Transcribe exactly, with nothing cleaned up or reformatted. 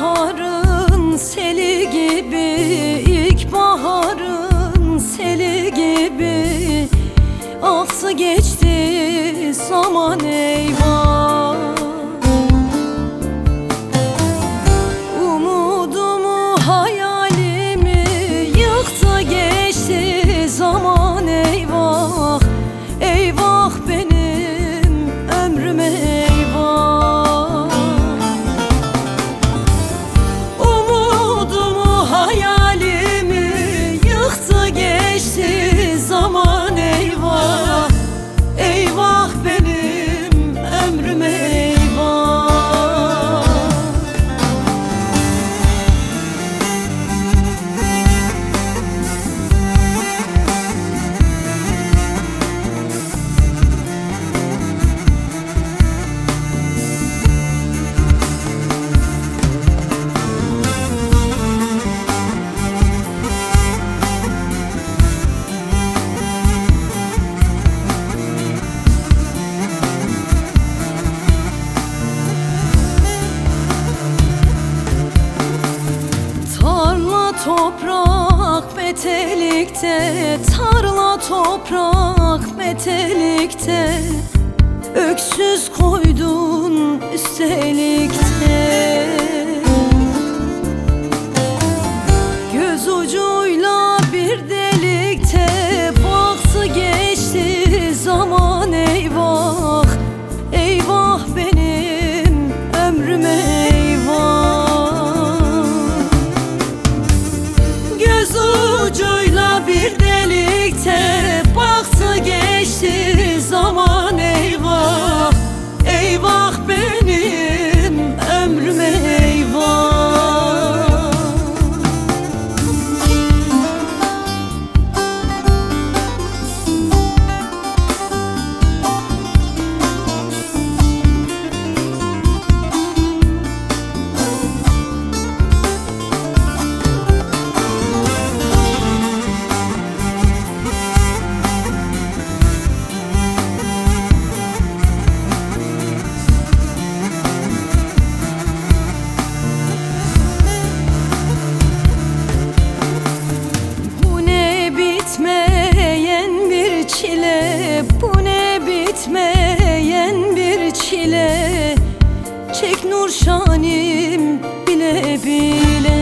İlkbaharın seli gibi, ilkbaharın seli gibi aktı geçti zaman, eyvah. Umudumu, hayalimi yıktı geçti zaman, eyvah. Eyvah benim ömrüme, eyvah. Umudumu, hayalimi yıktı geçti zaman, eyvah. Eyvah benim ömrüme, eyvah. Toprak metelikte, tarla toprak metelikte, öksüz koydun üstelik de. Göz ucuyla bir delikte baktı geçti zaman, eyvah. Eyvah benim ömrüme, eyvah. Göz ucuyla bir delikte baktı geçti zaman, eyvah. Eyvah benim ömrüme, eyvah. Bitmeyen bir çile, bu ne bitmeyen bir çile. Çek Nurşanim bile bile.